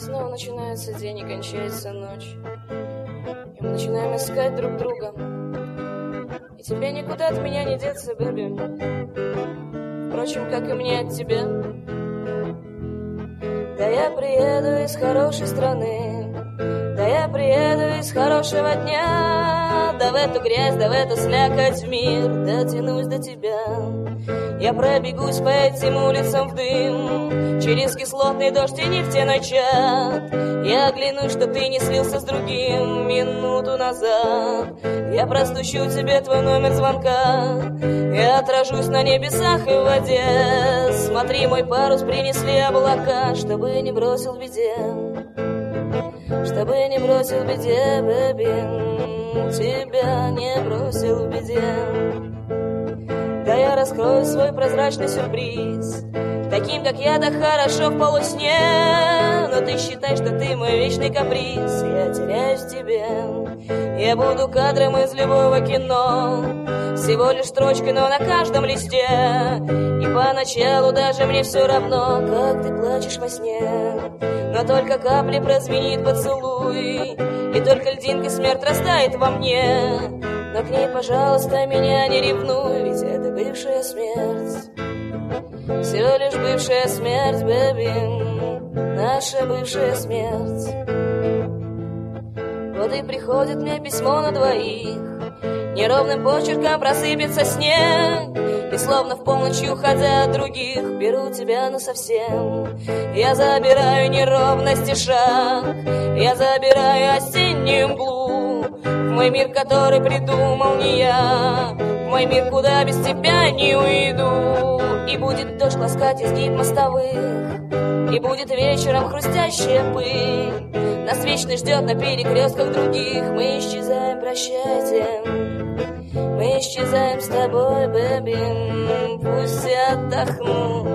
снова начинается день и кончается ночь, и мы начинаем искать друг друга. И тебе никуда от меня не деться, бэби. Впрочем, как и мне от тебя. Да я приеду из хорошей страны, да я приеду из хорошего дня, да в эту грязь, да в эту слякоть в мир дотянусь до тебя. Я пробегусь по этим улицам в дым, через кислотный дождь и нефтяной чад. Я оглянусь, чтоб ты не слился с другим минуту назад. Я простучу тебе твой номер звонка, я отражусь на небесах и в воде. Смотри, мой парус принесли облака, чтобы не бросил в беде, чтобы не бросил в беде, бэби, тебя не бросил в беде. Да я раскрою свой прозрачный сюрприз, таким, как я, да хорошо в полусне. Но ты считай, что ты мой вечный каприз, я теряюсь в тебе. Я буду кадром из любого кино, всего лишь строчкой, но на каждом листе. И поначалу даже мне все равно, как ты плачешь во сне. Но только капли прозвенит поцелуй, и только льдинкой смерть растает во мне. Но к ней, пожалуйста, меня не ревнуй, ведь это бывшая смерть. Всего лишь бывшая смерть, бэби, наша бывшая смерть. Вот и приходит мне письмо на двоих, неровным почерком просыпется снег. И словно в полночь, уходя от других, беру тебя насовсем. Я забираю неровности шаг, я забираю осеннюю мглу, в мой мир, который придумал не я, в мой мир, куда без тебя не уйду. И будет дождь ласкать изгиб мостовых, и будет вечером хрустящая пыль. Нас вечно ждет на перекрестках других. Мы исчезаем, прощайте, мы исчезаем с тобой, бэби. Пусть все отдохнут,